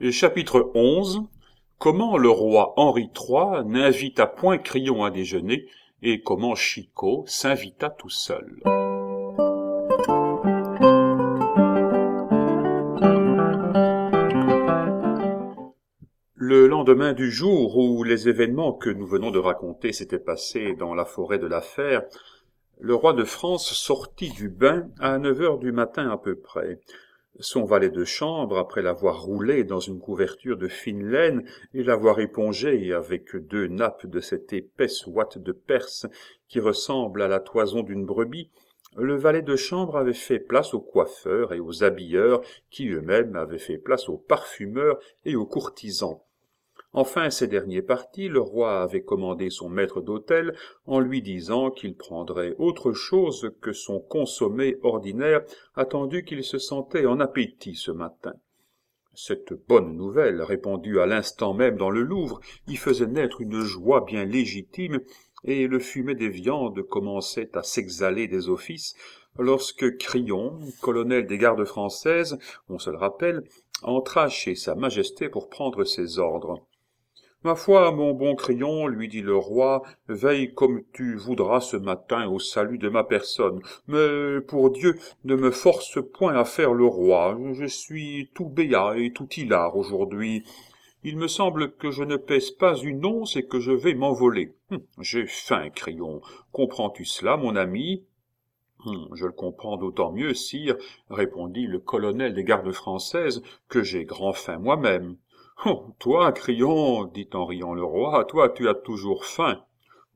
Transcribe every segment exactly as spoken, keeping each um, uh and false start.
Chapitre onze. Comment le roi Henri trois n'invita point Crillon à déjeuner et comment Chicot s'invita tout seul. Le lendemain du jour où les événements que nous venons de raconter s'étaient passés dans la forêt de la Fère, le roi de France sortit du bain à neuf heures du matin à peu près. Son valet de chambre, après l'avoir roulé dans une couverture de fine laine et l'avoir épongé avec deux nappes de cette épaisse ouate de Perse qui ressemble à la toison d'une brebis, le valet de chambre avait fait place aux coiffeurs et aux habilleurs qui eux-mêmes avaient fait place aux parfumeurs et aux courtisans. Enfin, ces derniers partis, le roi avait commandé son maître d'hôtel en lui disant qu'il prendrait autre chose que son consommé ordinaire, attendu qu'il se sentait en appétit ce matin. Cette bonne nouvelle, répandue à l'instant même dans le Louvre, y faisait naître une joie bien légitime, et le fumet des viandes commençait à s'exhaler des offices, lorsque Crillon, colonel des gardes françaises, on se le rappelle, entra chez sa majesté pour prendre ses ordres. « Ma foi, mon bon Crillon, lui dit le roi, veille comme tu voudras ce matin au salut de ma personne, mais pour Dieu, ne me force point à faire le roi, je suis tout béat et tout hilar aujourd'hui. Il me semble que je ne pèse pas une once et que je vais m'envoler. Hum, j'ai faim, Crillon, comprends-tu cela, mon ami ?» Hum, « Je le comprends d'autant mieux, sire, répondit le colonel des gardes françaises, que j'ai grand faim moi-même. » « Oh, toi, Crillon, dit en riant le roi, toi, tu as toujours faim. Euh, »«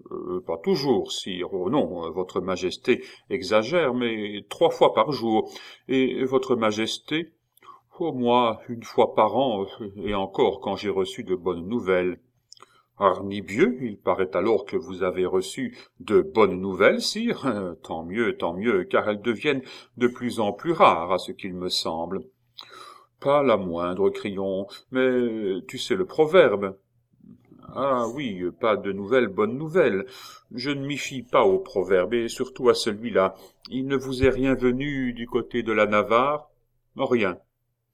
Pas toujours, sire. Oh non, votre majesté exagère, mais trois fois par jour. Et votre majesté ? Oh, moi, une fois par an, et encore quand j'ai reçu de bonnes nouvelles. »« Harnibieux, il paraît alors que vous avez reçu de bonnes nouvelles, sire. Tant mieux, tant mieux, car elles deviennent de plus en plus rares, à ce qu'il me semble. » « Pas la moindre, Crillon, mais tu sais le proverbe. »« Ah oui, pas de nouvelles, bonnes nouvelles. Je ne m'y fie pas au proverbe, et surtout à celui-là. Il ne vous est rien venu du côté de la Navarre ? » ?»« Rien. »« Rien ?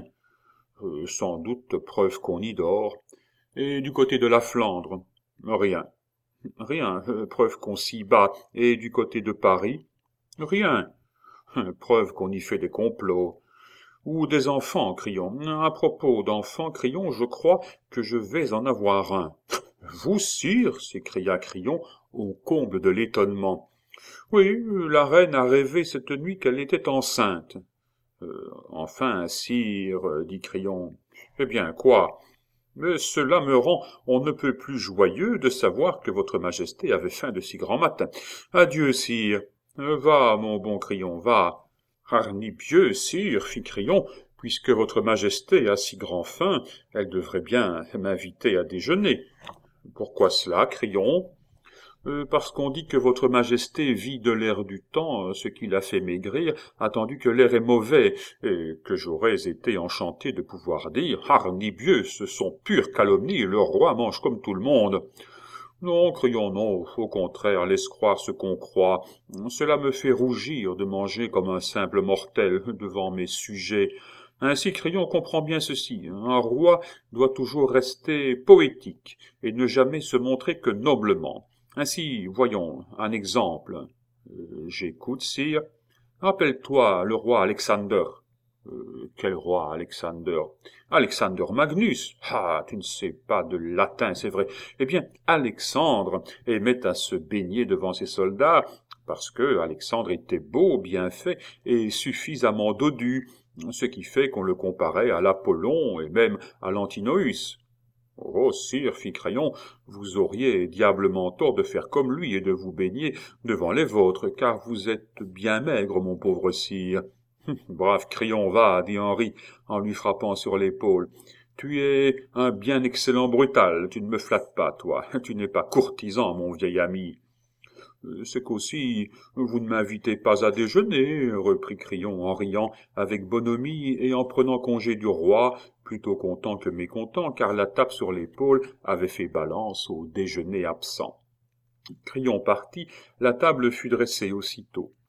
Euh, sans doute preuve qu'on y dort. »« Et du côté de la Flandre ? » ?»« Rien. »« Rien, euh, preuve qu'on s'y bat. Et du côté de Paris ? » ?»« Rien. Euh, preuve qu'on y fait des complots. » Ou des enfants, Crillon. À propos d'enfants, Crillon, je crois que je vais en avoir un. « Vous, sire ?» s'écria Crillon, au comble de l'étonnement. « Oui, la reine a rêvé cette nuit qu'elle était enceinte. Euh, »« Enfin, sire, dit Crillon. »« Eh bien, quoi ? Mais cela me rend on ne peut plus joyeux de savoir que votre majesté avait faim de si grand matin. Adieu, sire. Va, mon bon Crillon, va. » « Harnibieux, sire, fit Crillon, puisque votre majesté a si grand faim, elle devrait bien m'inviter à déjeuner. »« Pourquoi cela, Crillon ? » euh, « Parce qu'on dit que votre majesté vit de l'air du temps, ce qui l'a fait maigrir, attendu que l'air est mauvais, et que j'aurais été enchanté de pouvoir dire, « Harnibieux, ce sont pures calomnies, le roi mange comme tout le monde. » Non, Crillon, non, au contraire, laisse croire ce qu'on croit. Cela me fait rougir de manger comme un simple mortel devant mes sujets. Ainsi, Crillon comprend bien ceci. Un roi doit toujours rester poétique et ne jamais se montrer que noblement. Ainsi, voyons, un exemple. Euh, J'écoute, sire. Rappelle-toi le roi Alexander. Euh, quel roi, Alexander ? Alexander Magnus. Ah, tu ne sais pas de latin, c'est vrai. Eh bien, Alexandre aimait à se baigner devant ses soldats, parce que Alexandre était beau, bien fait, et suffisamment dodu, ce qui fait qu'on le comparait à l'Apollon et même à l'Antinoüs. Oh, sire, fit Crillon, vous auriez diablement tort de faire comme lui et de vous baigner devant les vôtres, car vous êtes bien maigre, mon pauvre sire. Brave Crillon, va, dit Henri, en lui frappant sur l'épaule. Tu es un bien excellent brutal, tu ne me flattes pas, toi, tu n'es pas courtisan, mon vieil ami. C'est qu'aussi, vous ne m'invitez pas à déjeuner, reprit Crillon en riant avec bonhomie et en prenant congé du roi, plutôt content que mécontent, car la tape sur l'épaule avait fait balance au déjeuner absent. Crillon partit, la table fut dressée aussitôt.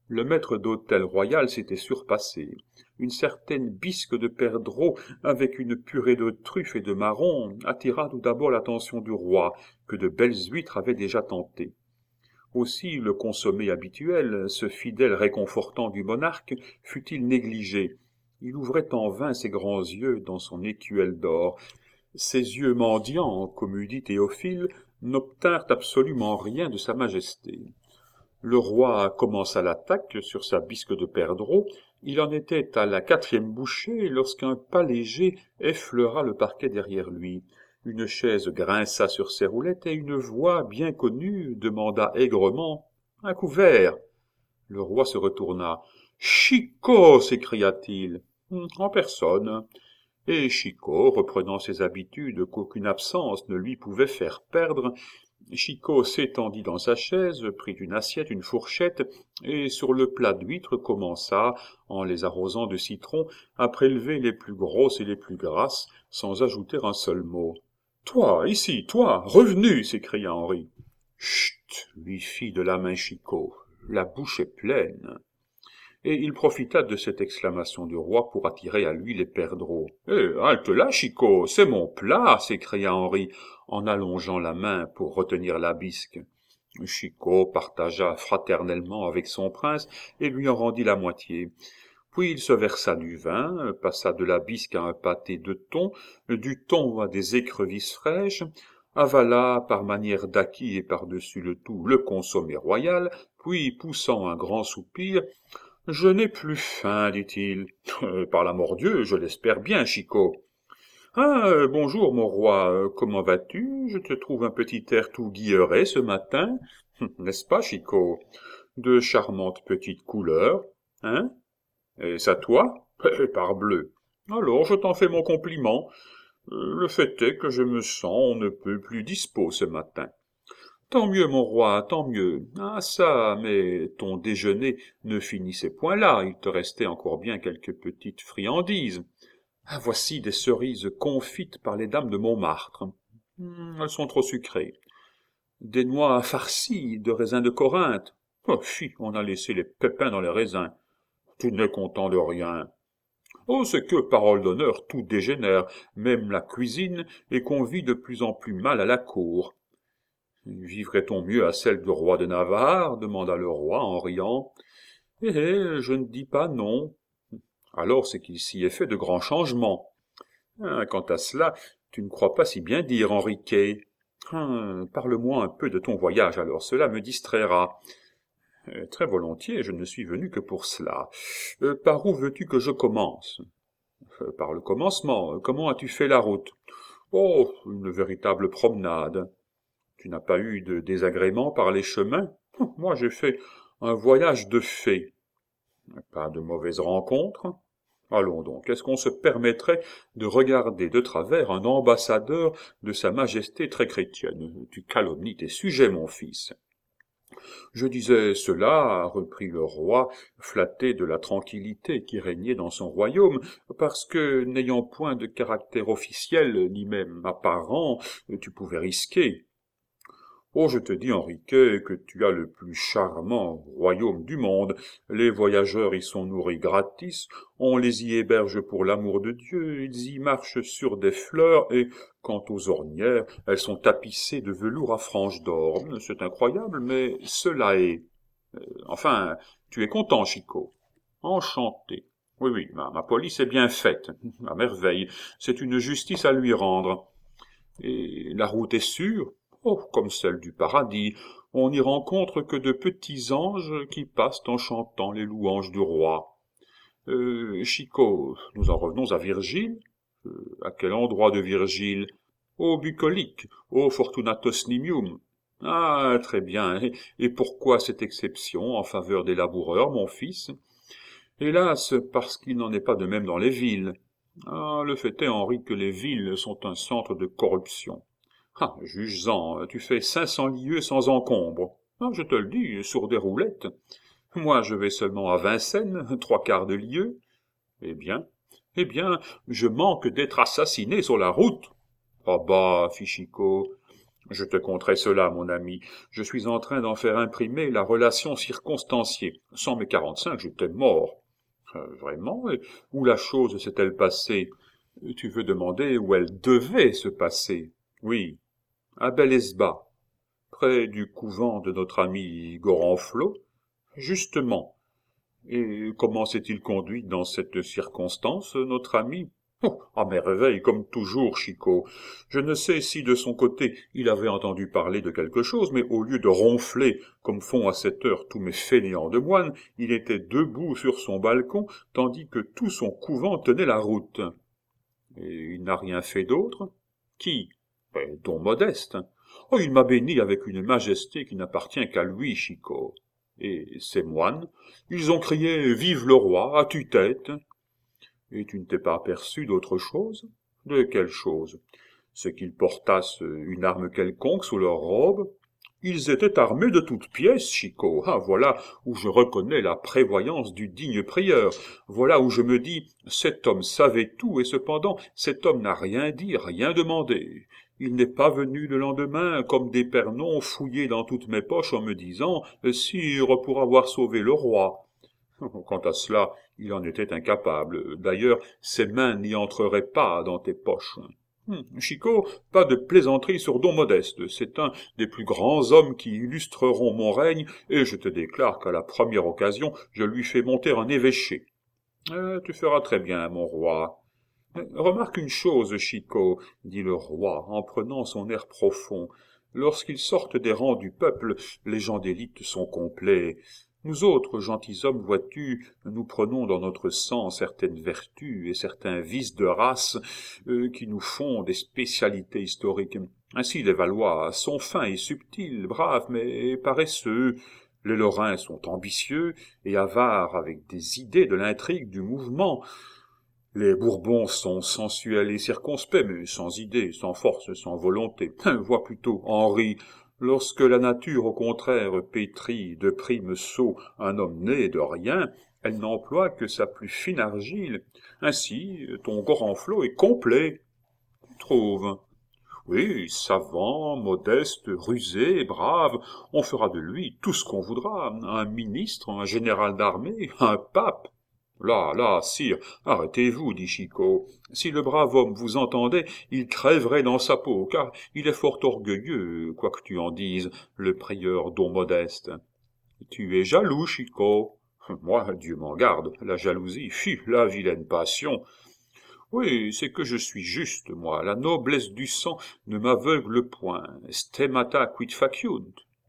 Le maître d'hôtel royal s'était surpassé. Une certaine bisque de perdreau avec une purée de truffes et de marrons attira tout d'abord l'attention du roi, que de belles huîtres avaient déjà tenté. Aussi le consommé habituel, ce fidèle réconfortant du monarque, fut-il négligé. Il ouvrait en vain ses grands yeux dans son écuelle d'or. Ses yeux mendiants, comme eût dit Théophile, n'obtinrent absolument rien de sa majesté. Le roi commença l'attaque sur sa bisque de perdreau. Il en était à la quatrième bouchée lorsqu'un pas léger effleura le parquet derrière lui. Une chaise grinça sur ses roulettes et une voix bien connue demanda aigrement « Un couvert !» Le roi se retourna. « Chicot !» s'écria-t-il. « En personne. » Et Chicot, reprenant ses habitudes qu'aucune absence ne lui pouvait faire perdre, Chicot s'étendit dans sa chaise, prit une assiette, une fourchette, et sur le plat d'huîtres commença, en les arrosant de citron, à prélever les plus grosses et les plus grasses, sans ajouter un seul mot. « Toi, ici, toi, revenu !» s'écria Henri. « Chut !» lui fit de la main Chicot. « La bouche est pleine. » Et il profita de cette exclamation du roi pour attirer à lui les perdreaux. « Eh, halte là, Chicot, c'est mon plat !» s'écria Henri, en allongeant la main pour retenir la bisque. Chicot partagea fraternellement avec son prince et lui en rendit la moitié. Puis il se versa du vin, passa de la bisque à un pâté de thon, du thon à des écrevisses fraîches, avala par manière d'acquis et par-dessus le tout le consommé royal, puis, poussant un grand soupir, « Je n'ai plus faim, dit-il. Euh, par la mort Dieu, je l'espère bien, Chicot. Ah, euh, bonjour, mon roi, euh, comment vas-tu? Je te trouve un petit air tout guilleret ce matin. N'est-ce pas, Chicot? De charmantes petites couleurs, hein? Et ça toi? Eh, parbleu. Alors, je t'en fais mon compliment. Euh, le fait est que je me sens on ne peut plus dispos ce matin. Tant mieux, mon roi, tant mieux. Ah ça, mais ton déjeuner ne finissait point là, il te restait encore bien quelques petites friandises. Ah, voici des cerises confites par les dames de Montmartre. Hum, elles sont trop sucrées. Des noix farcies de raisins de Corinthe. Oh, fi, on a laissé les pépins dans les raisins. Tu n'es content de rien. Oh, c'est que, parole d'honneur, tout dégénère, même la cuisine, et qu'on vit de plus en plus mal à la cour. Vivrait-on mieux à celle du roi de Navarre? Demanda le roi en riant. Eh, eh, je ne dis pas non. Alors c'est qu'il s'y est fait de grands changements. Ah, quant à cela, tu ne crois pas si bien dire, Henriquet. Ah, parle-moi un peu de ton voyage, alors cela me distraira. Euh, très volontiers, je ne suis venu que pour cela. Euh, par où veux-tu que je commence? Euh, par le commencement. Comment as-tu fait la route? Oh, une véritable promenade. Tu n'as pas eu de désagréments par les chemins? Moi, j'ai fait un voyage de fée. Pas de mauvaises rencontres? Allons donc, est-ce qu'on se permettrait de regarder de travers un ambassadeur de sa majesté très chrétienne? Tu calomnies tes sujets, mon fils. Je disais cela, reprit le roi, flatté de la tranquillité qui régnait dans son royaume, parce que, n'ayant point de caractère officiel, ni même apparent, tu pouvais risquer. Oh, je te dis, Henriquet, que tu as le plus charmant royaume du monde. Les voyageurs y sont nourris gratis, on les y héberge pour l'amour de Dieu, ils y marchent sur des fleurs, et, quant aux ornières, elles sont tapissées de velours à franges d'or. C'est incroyable, mais cela est... Euh, enfin, tu es content, Chicot? Enchanté. Oui, oui, ma, ma police est bien faite, à merveille, c'est une justice à lui rendre. Et la route est sûre? Oh, comme celle du paradis, on n'y rencontre que de petits anges qui passent en chantant les louanges du roi. Euh, Chicot, nous en revenons à Virgile. Euh, à quel endroit de Virgile? Au bucolique, au Fortunatos Nimium. Ah, très bien. Et, et pourquoi cette exception en faveur des laboureurs, mon fils? Hélas, parce qu'il n'en est pas de même dans les villes. Ah, le fait est, Henri, que les villes sont un centre de corruption. Ah, juge-en, tu fais cinq cents lieues sans encombre. Ah, je te le dis, sur des roulettes. Moi, je vais seulement à Vincennes, trois quarts de lieue. Eh bien, eh bien, je manque d'être assassiné sur la route. Ah bah, fit Chicot, Je te conterai cela, mon ami. Je suis en train d'en faire imprimer la relation circonstanciée. Sans mes quarante-cinq, j'étais mort. Euh, vraiment? Et où la chose s'est-elle passée? Tu veux demander où elle devait se passer? Oui, à Bel-Esbat, près du couvent de notre ami Gorenflot. Justement. Et comment s'est-il conduit dans cette circonstance, notre ami? Oh, à merveille, comme toujours, Chicot. Je ne sais si de son côté il avait entendu parler de quelque chose, mais au lieu de ronfler, comme font à cette heure tous mes fainéants de moines, il était debout sur son balcon, tandis que tout son couvent tenait la route. Et il n'a rien fait d'autre? Qui? Ben, don Modeste. Oh, il m'a béni avec une majesté qui n'appartient qu'à lui, Chicot. Et ces moines, ils ont crié « Vive le roi !» à tue-tête. Et tu ne t'es pas aperçu d'autre chose? De quelle chose? C'est qu'ils portassent une arme quelconque sous leur robe? Ils étaient armés de toutes pièces, Chicot. Ah, voilà où je reconnais la prévoyance du digne prieur. Voilà où je me dis, cet homme savait tout, et cependant, cet homme n'a rien dit, rien demandé. Il n'est pas venu le lendemain, comme d'Épernon, fouiller dans toutes mes poches en me disant, « Sire, pour avoir sauvé le roi ». Quant à cela, il en était incapable. D'ailleurs, ses mains n'y entreraient pas dans tes poches. Hum, Chicot, pas de plaisanterie sur don Modeste. C'est un des plus grands hommes qui illustreront mon règne, et je te déclare qu'à la première occasion, je lui fais monter un évêché. Euh, tu feras très bien, mon roi. Remarque une chose, Chicot, dit le roi, en prenant son air profond. Lorsqu'ils sortent des rangs du peuple, les gens d'élite sont complets. Nous autres, gentilshommes, vois-tu, nous prenons dans notre sang certaines vertus et certains vices de race euh, qui nous font des spécialités historiques. Ainsi, les Valois sont fins et subtils, braves, mais paresseux. Les Lorrains sont ambitieux et avares avec des idées de l'intrigue du mouvement. Les Bourbons sont sensuels et circonspects, mais sans idées, sans force, sans volonté. Vois plutôt Henri. Lorsque la nature, au contraire, pétrit de primes sots un homme né de rien, elle n'emploie que sa plus fine argile. Ainsi, ton Gorenflot est complet. Tu trouves? Oui, savant, modeste, rusé, brave, on fera de lui tout ce qu'on voudra, un ministre, un général d'armée, un pape. Là, là, sire, arrêtez-vous, dit Chicot. Si le brave homme vous entendait, il crèverait dans sa peau, car il est fort orgueilleux, quoi que tu en dises, le prieur don Modeste. Tu es jaloux, Chicot. Moi, Dieu m'en garde, la jalousie, fi, la vilaine passion. Oui, c'est que je suis juste, moi, la noblesse du sang ne m'aveugle point, stemmata quid faciunt.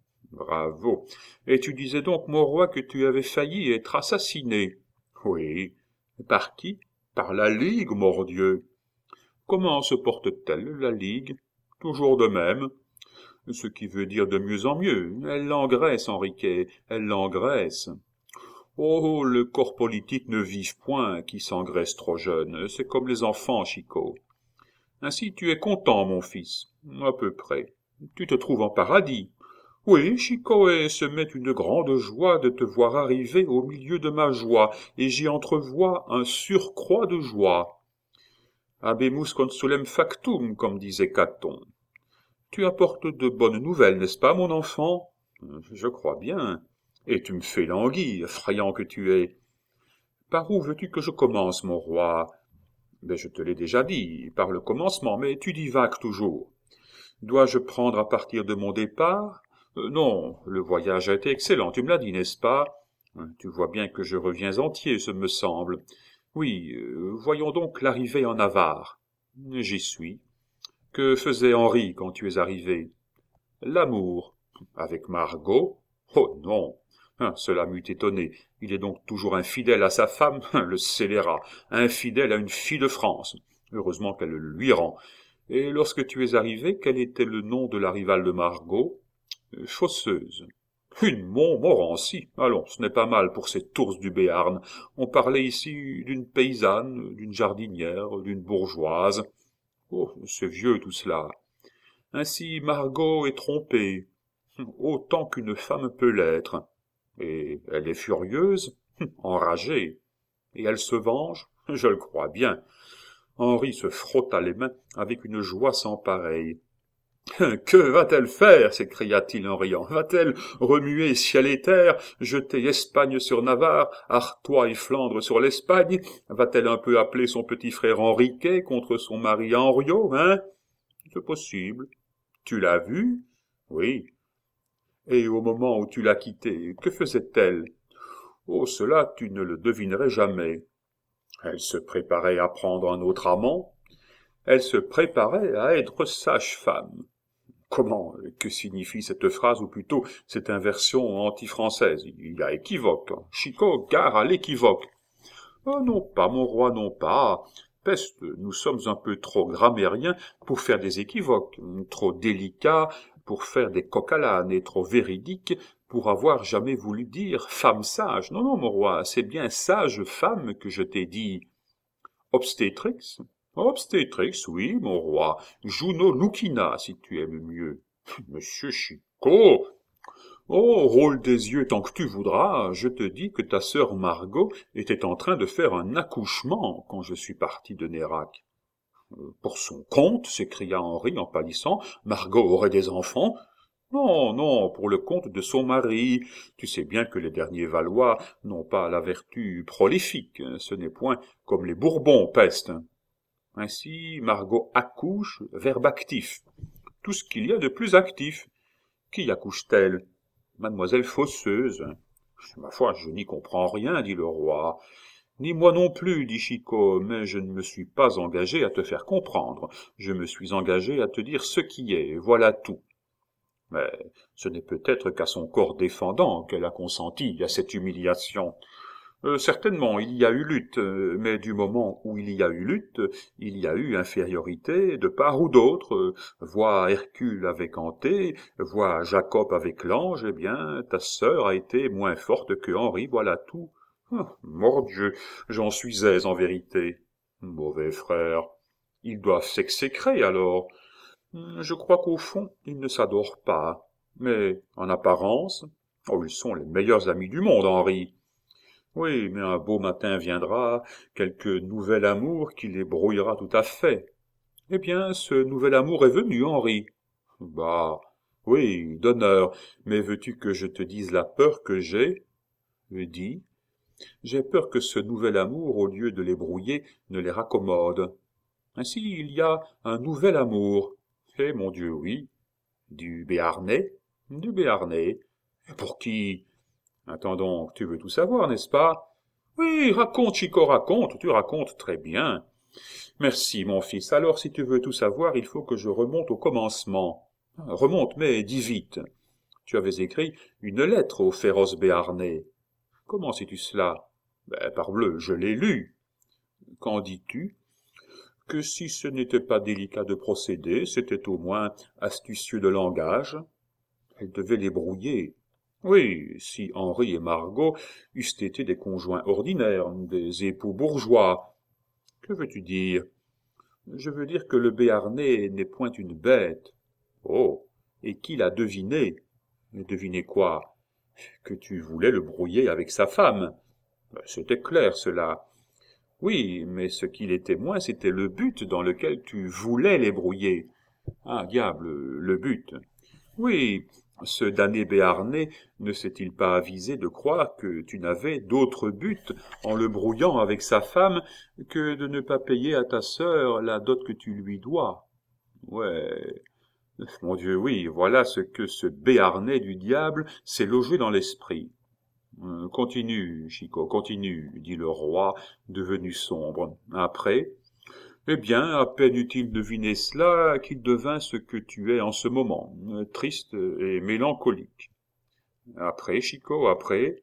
Bravo. Et tu disais donc, mon roi, que tu avais failli être assassiné. Oui. Par qui? Par la Ligue, mordieu. Comment se porte-t-elle, la Ligue? Toujours de même. Ce qui veut dire de mieux en mieux. Elle l'engraisse, Henriquet, elle l'engraisse. Oh, le corps politique ne vive point qui s'engraisse trop jeune. C'est comme les enfants, Chicot. Ainsi tu es content, mon fils. À peu près. Tu te trouves en paradis. Oui, Chicot, et se met une grande joie de te voir arriver au milieu de ma joie, et j'y entrevois un surcroît de joie. Habemus consulem factum, comme disait Caton. Tu apportes de bonnes nouvelles, n'est-ce pas, mon enfant? Je crois bien. Et tu me fais languir, effrayant que tu es. Par où veux-tu que je commence, mon roi? Ben, je te l'ai déjà dit, par le commencement, mais tu divagues toujours. Dois-je prendre à partir de mon départ? Euh, non, le voyage a été excellent, tu me l'as dit, n'est-ce pas? Tu vois bien que je reviens entier, ce me semble. Oui, euh, voyons donc l'arrivée en Navarre. J'y suis. Que faisait Henri quand tu es arrivé? L'amour. Avec Margot? Oh non! Hein, cela m'eût étonné. Il est donc toujours infidèle à sa femme, le scélérat, infidèle à une fille de France. Heureusement qu'elle le lui rend. Et lorsque tu es arrivé, quel était le nom de la rivale de Margot? Chausseuse. Une Montmorency. Allons, ce n'est pas mal pour cette ours du Béarn. On parlait ici d'une paysanne, d'une jardinière, d'une bourgeoise. Oh, c'est vieux tout cela. Ainsi Margot est trompée, autant qu'une femme peut l'être. Et elle est furieuse, enragée. Et elle se venge? Je le crois bien. Henri se frotta les mains avec une joie sans pareille. « Que va-t-elle faire » s'écria-t-il en riant. « Va-t-elle remuer ciel et terre, jeter Espagne sur Navarre, Artois et Flandre sur l'Espagne? Va-t-elle un peu appeler son petit frère Henriquet contre son mari Henriot, hein? C'est possible. Tu l'as vue? Oui. Et au moment où tu l'as quittée, que faisait-elle? Oh, cela tu ne le devinerais jamais. Elle se préparait à prendre un autre amant. Elle se préparait à être sage-femme. Comment? Que signifie cette phrase, ou plutôt cette inversion anti-française? Il y a équivoque. Chicot, gare à l'équivoque. Oh, non pas, mon roi, non pas. Peste, nous sommes un peu trop grammairiens pour faire des équivoques, trop délicats pour faire des coq-à-l'âne, et trop véridiques pour avoir jamais voulu dire femme sage. Non, non, mon roi, c'est bien sage femme que je t'ai dit. Obstétrix? Obstétrix, oui, mon roi. Juno Lucina, si tu aimes mieux. Monsieur Chicot! Oh, roule des yeux tant que tu voudras, je te dis que ta sœur Margot était en train de faire un accouchement quand je suis parti de Nérac. Euh, pour son compte, s'écria Henri en pâlissant, Margot aurait des enfants? Non, non, pour le compte de son mari. Tu sais bien que les derniers Valois n'ont pas la vertu prolifique, ce n'est point comme les Bourbons, peste. Ainsi, Margot accouche, verbe actif. Tout ce qu'il y a de plus actif. Qui accouche-t-elle? Mademoiselle Fosseuse. Ma foi, je n'y comprends rien, dit le roi. Ni moi non plus, dit Chicot, mais je ne me suis pas engagé à te faire comprendre. Je me suis engagé à te dire ce qui est, voilà tout. Mais ce n'est peut-être qu'à son corps défendant qu'elle a consenti à cette humiliation. Euh, certainement, il y a eu lutte, euh, mais du moment où il y a eu lutte, il y a eu infériorité de part ou d'autre. Euh, vois Hercule avec Anté, vois Jacob avec l'ange, eh bien, ta sœur a été moins forte que Henri, voilà tout. Ah, mordieu, j'en suis aise en vérité. Mauvais frère, ils doivent s'exécrer alors. Je crois qu'au fond, ils ne s'adorent pas, mais en apparence, oh, ils sont les meilleurs amis du monde, Henri. Oui, mais un beau matin viendra, quelque nouvel amour qui les brouillera tout à fait. Eh bien, ce nouvel amour est venu, Henri. Bah, oui, d'honneur, mais veux-tu que je te dise la peur que j'ai? Dis. J'ai peur que ce nouvel amour, au lieu de les brouiller, ne les raccommode. Ainsi, il y a un nouvel amour. Eh, mon Dieu, oui. Du Béarnais? Du Béarnais. Et pour qui? Attends donc, tu veux tout savoir, n'est-ce pas? Oui, raconte, Chico, raconte, tu racontes très bien. Merci, mon fils. Alors, si tu veux tout savoir, il faut que je remonte au commencement. Remonte, mais dis vite. Tu avais écrit une lettre au féroce Béarnais. Comment sais-tu cela? Ben, parbleu, je l'ai lu. Qu'en dis-tu? Que si ce n'était pas délicat de procéder, c'était au moins astucieux de langage. Elle devait les brouiller. Oui, si Henri et Margot eussent été des conjoints ordinaires, des époux bourgeois. Que veux-tu dire? Je veux dire que le Béarnais n'est point une bête. Oh, et qui l'a deviné? Deviné quoi? Que tu voulais le brouiller avec sa femme. C'était clair, cela. Oui, mais ce qui l'était moins, c'était le but dans lequel tu voulais les brouiller. Ah, diable, le but. Oui, ce damné Béarnais ne s'est-il pas avisé de croire que tu n'avais d'autre but en le brouillant avec sa femme que de ne pas payer à ta sœur la dot que tu lui dois? Ouais, mon Dieu, oui, voilà ce que ce Béarnais du diable s'est logé dans l'esprit. Euh, continue, Chicot, continue, dit le roi, devenu sombre. Après, eh bien, à peine eut-il deviné cela qu'il devint ce que tu es en ce moment, triste et mélancolique. Après, Chicot, après.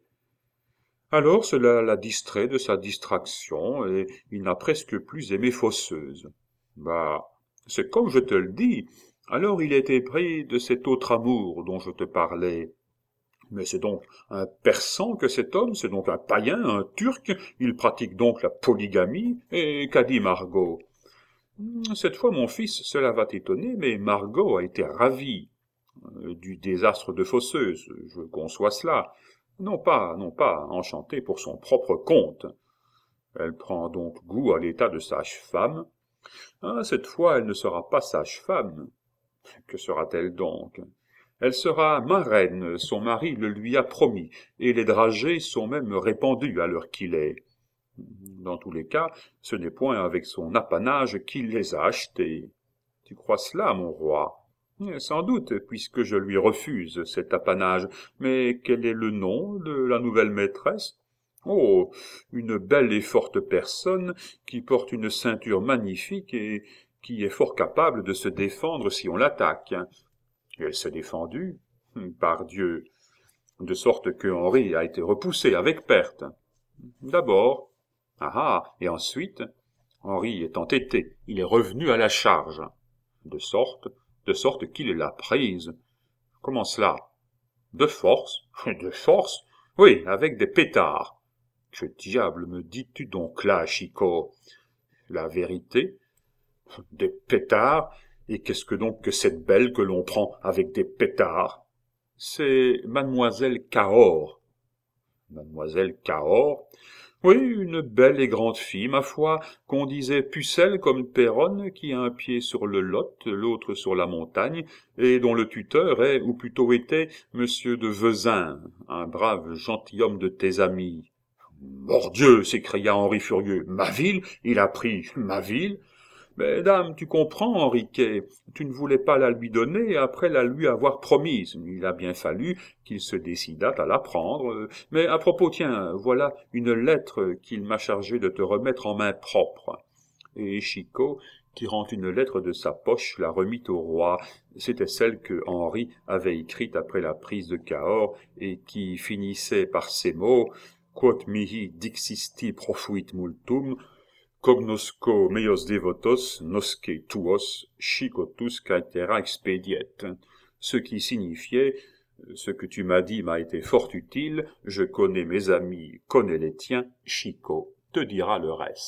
Alors cela l'a distrait de sa distraction, et il n'a presque plus aimé Fosseuse. Bah, c'est comme je te le dis, alors il était pris de cet autre amour dont je te parlais. Mais c'est donc un persan que cet homme, c'est donc un païen, un turc, il pratique donc la polygamie, et qu'a dit Margot? Cette fois, mon fils, cela va t'étonner, mais Margot a été ravie euh, du désastre de Fosseuse, je conçois cela. Non pas, non pas, enchantée pour son propre compte. Elle prend donc goût à l'état de sage-femme. Ah, cette fois, elle ne sera pas sage-femme. Que sera-t-elle donc? Elle sera marraine, son mari le lui a promis, et les dragées sont même répandus à l'heure qu'il est. Dans tous les cas, ce n'est point avec son apanage qu'il les a achetés. Tu crois cela, mon roi? Sans doute, puisque je lui refuse cet apanage. Mais quel est le nom de la nouvelle maîtresse? Oh, une belle et forte personne qui porte une ceinture magnifique et qui est fort capable de se défendre si on l'attaque. Et elle s'est défendue, par Dieu, de sorte que Henri a été repoussé avec perte. D'abord, ah ah, et ensuite, Henri est entêté, il est revenu à la charge, de sorte, de sorte qu'il l'a prise. Comment cela? De force? De force? Oui, avec des pétards. Que diable me dis-tu donc là, Chicot? La vérité? Des pétards? Et qu'est-ce que donc que cette belle que l'on prend avec des pétards? C'est mademoiselle Cahors. Mademoiselle Cahors? Oui, une belle et grande fille, ma foi, qu'on disait pucelle comme Péronne, qui a un pied sur le Lot, l'autre sur la montagne, et dont le tuteur est, ou plutôt était, monsieur de Vezin, un brave gentilhomme de tes amis. Mordieu! S'écria Henri furieux. Ma ville? Il a pris ma ville? Mais dame, tu comprends, Henriquet, tu ne voulais pas la lui donner après la lui avoir promise. Il a bien fallu qu'il se décidât à la prendre. Mais à propos, tiens, voilà une lettre qu'il m'a chargé de te remettre en main propre. Et Chicot, tirant une lettre de sa poche, la remit au roi. C'était celle que Henri avait écrite après la prise de Cahors et qui finissait par ces mots « Quod mihi dixisti profuit multum » cognosco meos devotos nosce tuos chicotus caetera expediet, ce qui signifiait « Ce que tu m'as dit m'a été fort utile, je connais mes amis, connais les tiens, Chicot te dira le reste. »